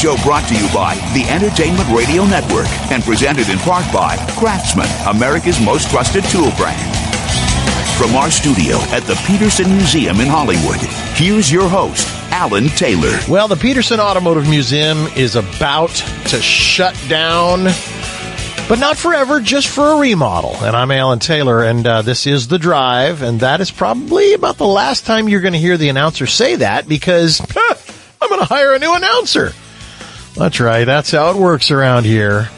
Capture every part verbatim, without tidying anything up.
show brought to you by the Entertainment Radio Network and presented in part by Craftsman, America's most trusted tool brand. From our studio at the Peterson Museum in Hollywood, here's your host, Alan Taylor. Well, the Peterson Automotive Museum is about to shut down, but not forever, just for a remodel. And I'm Alan Taylor, and uh, this is The Drive, and that is probably about the last time you're going to hear the announcer say that, because huh, I'm going to hire a new announcer. That's right, that's how it works around here.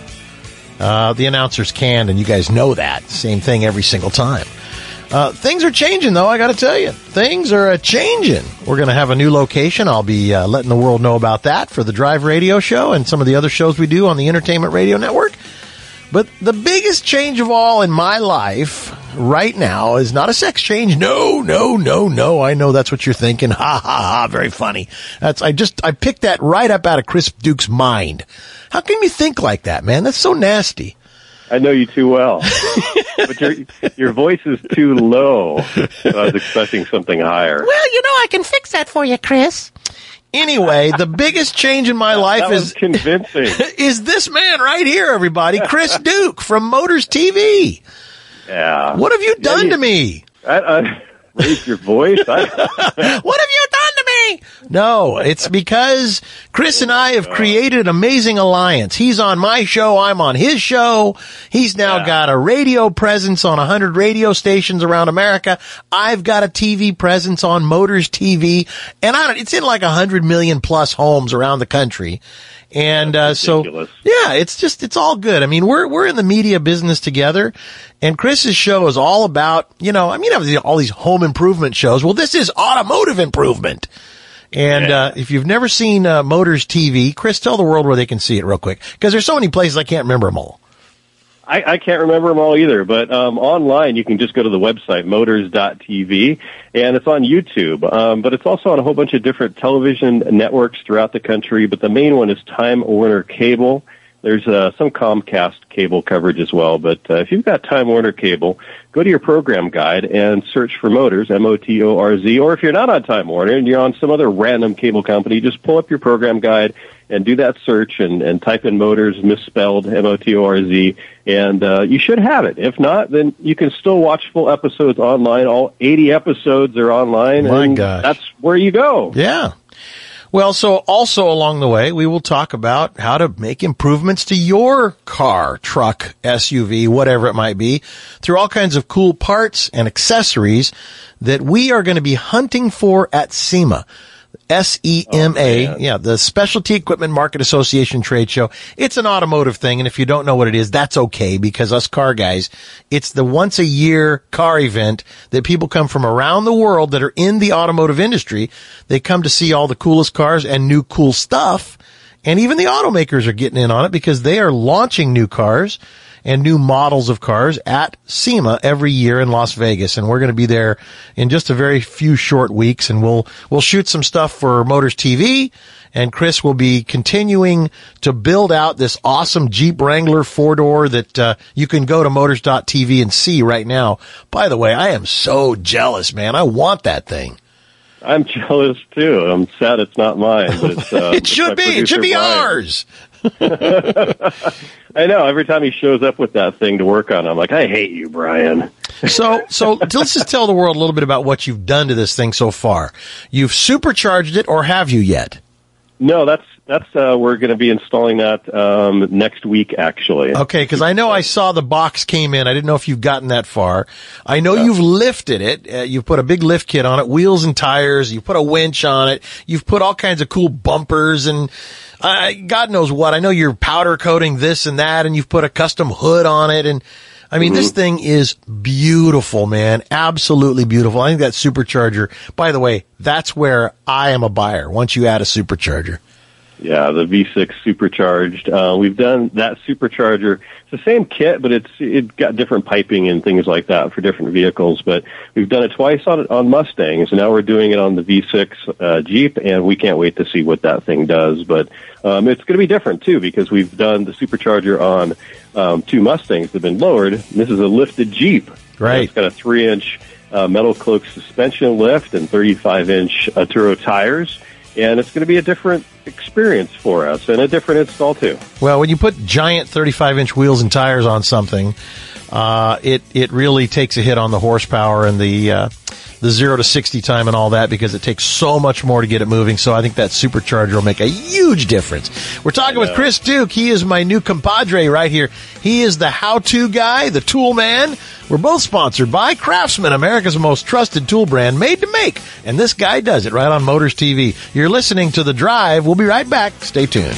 Uh, the announcer's canned, and you guys know that. Same thing every single time. Uh, things are changing, though, I got to tell you. Things are uh, changing. We're going to have a new location. I'll be uh, letting the world know about that for the Drive Radio Show and some of the other shows we do on the Entertainment Radio Network. But the biggest change of all in my life right now is not a sex change. No, no, no, no. I know that's what you're thinking. Ha, ha, ha. Very funny. That's I just I picked that right up out of Chris Duke's mind. How can you think like that, man? That's so nasty. I know you too well, but your your voice is too low. So I was expecting something higher. Well, you know, I can fix that for you, Chris. Anyway, the biggest change in my that, life that is was convincing. is this man right here, everybody, Chris Duke from Motors T V. Yeah. What have you done yeah, you, to me? I, I raised your voice. I, what have you done to me? No, it's because Chris and I have created an amazing alliance. He's on my show. I'm on his show. He's now yeah. got a radio presence on one hundred radio stations around America. I've got a T V presence on Motors T V. And I don't, it's in like one hundred million plus homes around the country. And, uh, so, yeah, it's just, it's all good. I mean, we're, we're in the media business together, and Chris's show is all about, you know, I mean, I have all these home improvement shows. Well, this is automotive improvement. And, yeah. uh, if you've never seen, uh, Motors T V, Chris, tell the world where they can see it real quick. Cause there's so many places I can't remember them all. I, I can't remember them all either, but um, online you can just go to the website, motors dot t v, and it's on YouTube. Um, but it's also on a whole bunch of different television networks throughout the country, but the main one is Time Warner Cable. There's uh, some Comcast cable coverage as well, but uh, if you've got Time Warner Cable, go to your program guide and search for Motors, M O T O R Z, or if you're not on Time Warner and you're on some other random cable company, just pull up your program guide and do that search and, and type in Motors, misspelled, M O T O R Z, and uh, you should have it. If not, then you can still watch full episodes online. All eighty episodes are online, My and gosh. that's where you go. Yeah. Well, so also along the way, we will talk about how to make improvements to your car, truck, S U V, whatever it might be, through all kinds of cool parts and accessories that we are going to be hunting for at SEMA. S E M A, oh, yeah, the Specialty Equipment Market Association trade show. It's an automotive thing, and if you don't know what it is, that's okay, because us car guys, it's the once a year car event that people come from around the world that are in the automotive industry. They come to see all the coolest cars and new cool stuff, and even the automakers are getting in on it because they are launching new cars and new models of cars at SEMA every year in Las Vegas. And we're going to be there in just a very few short weeks, and we'll, we'll shoot some stuff for Motors T V, and Chris will be continuing to build out this awesome Jeep Wrangler four-door that, uh, you can go to motors dot t v and see right now. By the way, I am so jealous, man. I want that thing. I'm jealous too. I'm sad it's not mine. But it's, uh, it should be. It should be Brian. Ours. I know. Every time he shows up with that thing to work on, I'm like, I hate you, Brian. so, so let's just tell the world a little bit about what you've done to this thing so far. You've supercharged it, or have you yet? No, that's that's uh, we're going to be installing that um, next week, actually. Okay, because I know I saw the box came in. I didn't know if you've gotten that far. I know yeah. you've lifted it. Uh, you've put a big lift kit on it, wheels and tires. You've put a winch on it. You've put all kinds of cool bumpers and uh, God knows what. I know you're powder coating this and that, and you've put a custom hood on it. And I mean, mm-hmm. this thing is beautiful, man. Absolutely beautiful. I think that supercharger, by the way, that's where I am a buyer once you add a supercharger. Yeah, the V six supercharged. Uh, we've done that supercharger. It's the same kit, but it's it got different piping and things like that for different vehicles. But we've done it twice on on Mustangs, and now we're doing it on the V six uh, Jeep, and we can't wait to see what that thing does. But um, it's going to be different, too, because we've done the supercharger on um, two Mustangs that have been lowered. This is a lifted Jeep. Right. It's got a three-inch uh, metal cloak suspension lift and thirty-five inch Atturo tires. and it's going to be a different experience for us and a different install too. Well, when you put giant thirty-five inch wheels and tires on something, uh, it, it really takes a hit on the horsepower and the, uh, the zero to sixty time and all that, because it takes so much more to get it moving. So I think that supercharger will make a huge difference. We're talking with Chris Duke. He is my new compadre right here. He is the how-to guy, the tool man. We're both sponsored by Craftsman, America's most trusted tool brand, made to make. And this guy does it right on Motors T V. You're listening to The Drive. We'll be right back. Stay tuned.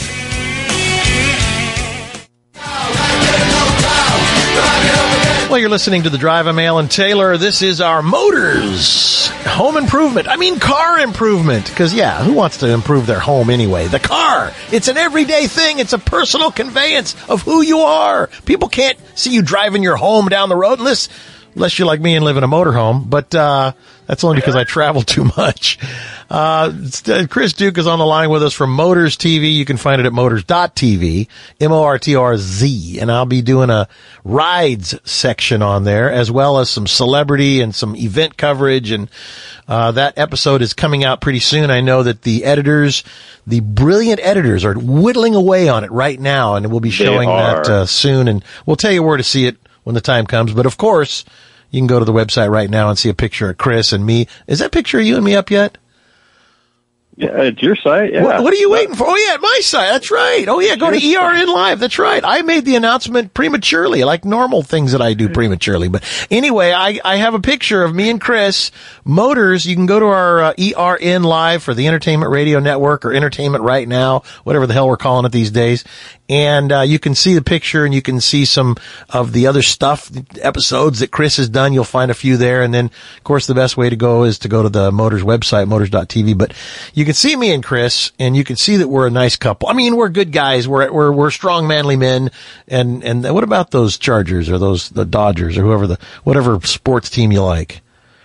Well, you're listening to The Drive. I'm Alan Taylor. This is our Motors home improvement. I mean, car improvement. Because, yeah, who wants to improve their home anyway? The car. It's an everyday thing. It's a personal conveyance of who you are. People can't see you driving your home down the road unless, unless you're like me and live in a motorhome. But uh that's only because I travel too much. Uh, Chris Duke is on the line with us from Motors T V. You can find it at motors dot t v, M O R T R Z. And I'll be doing a rides section on there, as well as some celebrity and some event coverage. And uh, that episode is coming out pretty soon. I know that the editors, the brilliant editors, are whittling away on it right now, and we'll be showing that uh, soon. And we'll tell you where to see it when the time comes. But, of course, you can go to the website right now and see a picture of Chris and me. Is that picture of you and me up yet? Yeah, at your site, yeah. What, what are you waiting for? Oh, yeah, at my site. That's right. Oh, yeah, go to E R N Live. That's right. I made the announcement prematurely, like normal things that I do prematurely. But anyway, I, I have a picture of me and Chris. Motors, you can go to our uh, E R N Live for the Entertainment Radio Network, or Entertainment Right Now, whatever the hell we're calling it these days. And uh, you can see the picture, and you can see some of the other stuff, episodes that Chris has done. You'll find a few there. And then, of course, the best way to go is to go to the Motors website, motors dot t v. But you can see me and Chris, and you can see that we're a nice couple. I mean, we're good guys. We're we're we're strong, manly men. And and what about those Chargers or those the Dodgers or whoever the whatever sports team you like?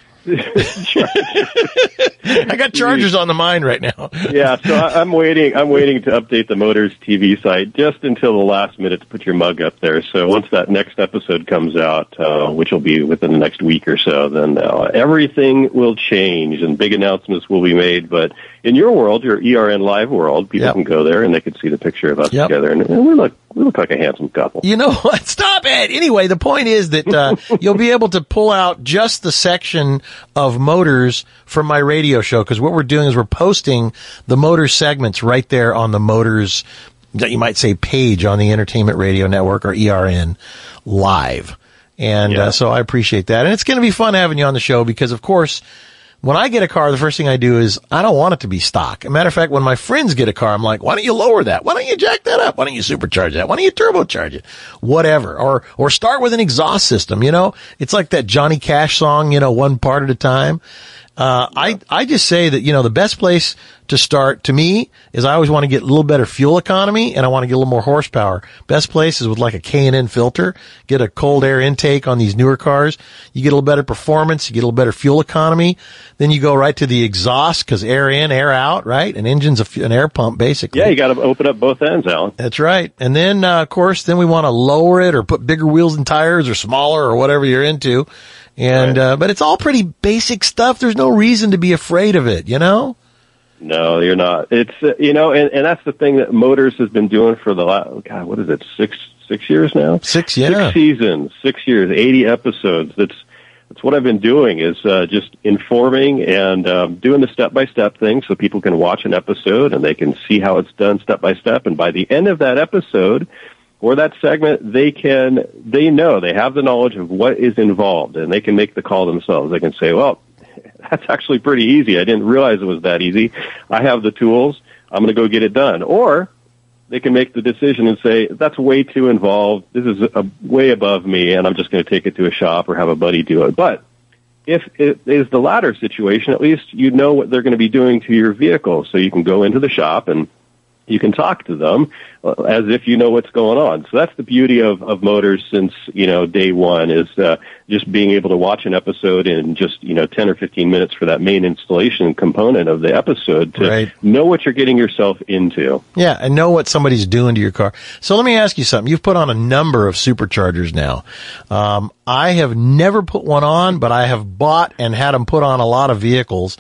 I got Chargers on the mind right now. Yeah, so I, I'm waiting. I'm waiting to update the Motors T V site just until the last minute to put your mug up there. So once that next episode comes out, uh, which will be within the next week or so, then uh, everything will change and big announcements will be made. But in your world, your E R N Live world, people yep. can go there and they can see the picture of us yep. together, and, and we look we look like a handsome couple. You know what? Stop it. Anyway, the point is that uh, you'll be able to pull out just the section of Motors from my radio show, because what we're doing is we're posting the Motors segments right there on the Motors, you might say, page on the Entertainment Radio Network, or E R N Live. And yeah. uh, so I appreciate that. And it's going to be fun having you on the show, because, of course, when I get a car, the first thing I do is I don't want it to be stock. As a matter of fact, when my friends get a car, I'm like, why don't you lower that? Why don't you jack that up? Why don't you supercharge that? Why don't you turbocharge it? Whatever. Or, or start with an exhaust system, you know? It's like that Johnny Cash song, you know, one part at a time. Uh, I, I just say that, you know, the best place to start to me is I always want to get a little better fuel economy, and I want to get a little more horsepower. Best place is with like a K and N filter. Get a cold air intake on these newer cars. You get a little better performance. You get a little better fuel economy. Then you go right to the exhaust, because air in, air out, right? An engine's a, an air pump, basically. Yeah, you got to open up both ends, Alan. That's right. And then, uh, of course, then we want to lower it or put bigger wheels and tires, or smaller, or whatever you're into. And, right. uh, but it's all pretty basic stuff. There's no reason to be afraid of it, you know? No, you're not. It's, uh, you know, and, and that's the thing that Motors has been doing for the last, God, what is it, six, six years now? Six, yeah. Six seasons, six years, eighty episodes. That's, that's what I've been doing, is, uh, just informing and, um, doing the step-by-step thing so people can watch an episode and they can see how it's done step-by-step. And by the end of that episode, or that segment, they can, they know, they have the knowledge of what is involved, and they can make the call themselves. They can say, well, that's actually pretty easy. I didn't realize it was that easy. I have the tools. I'm going to go get it done. Or they can make the decision and say, that's way too involved. This is a, way above me, and I'm just going to take it to a shop or have a buddy do it. But if it is the latter situation, at least you know what they're going to be doing to your vehicle, so you can go into the shop and you can talk to them as if you know what's going on. So that's the beauty of, of Motors since, you know, day one, is uh, just being able to watch an episode in just, you know, ten or fifteen minutes for that main installation component of the episode to right. know what you're getting yourself into. Yeah, and know what somebody's doing to your car. So let me ask you something. You've put on a number of superchargers now. Um, I have never put one on, but I have bought and had them put on a lot of vehicles.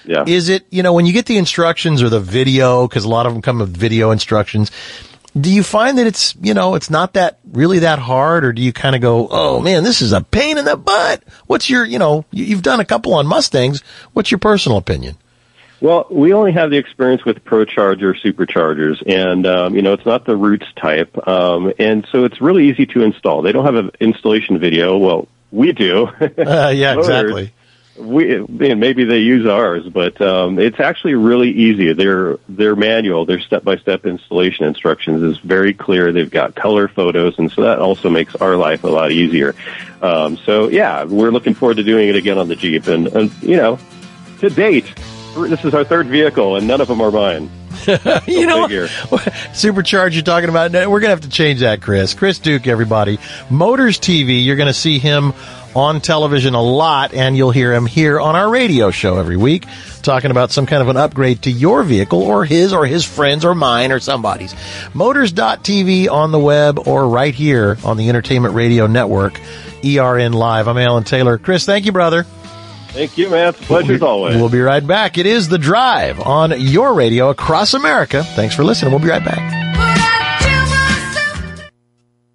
Yeah. Is it, you know, when you get the instructions or the video, because a lot of them come with video instructions, do you find that it's, you know, it's not that really that hard, or do you kind of go, oh man, this is a pain in the butt? What's your, you know, you've done a couple on Mustangs. What's your personal opinion? Well, we only have the experience with ProCharger superchargers, and, um, you know, it's not the Roots type, um, and so it's really easy to install. They don't have an installation video. Well, we do. uh, yeah, exactly. We, and maybe they use ours, but um, it's actually really easy. Their their manual, their step-by-step installation instructions is very clear. They've got color photos, and so that also makes our life a lot easier. Um, so, yeah, we're looking forward to doing it again on the Jeep. And, and, you know, to date, this is our third vehicle, and none of them are mine. you know, Supercharge you're talking about, we're going to have to change that, Chris. Chris Duke, everybody. Motors T V, you're going to see him on television a lot, and you'll hear him here on our radio show every week talking about some kind of an upgrade to your vehicle or his or his friends or mine or somebody's. Motors dot T V on the web or right here on the Entertainment Radio Network, E R N Live. I'm Alan Taylor. Chris, thank you, brother. Thank you, man. It's a pleasure as always. We'll be right back. It is The Drive on your radio across America. Thanks for listening. We'll be right back.